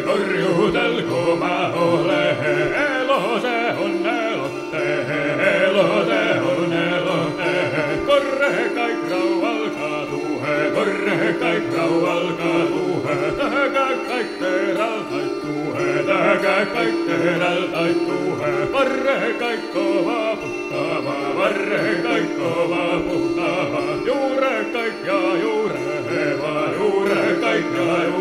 korjudel koma ole, elose on elotte, elose on elotte. Korre kõik raual kaduhe, korre kõik raual kaduhe, tähega kõik teral taituhe, tähega kõik teral taituhe. Varre kõik kova puhtava, varre kõik kova puhtava, juure kõik ja juure heva, juure kõik ja juure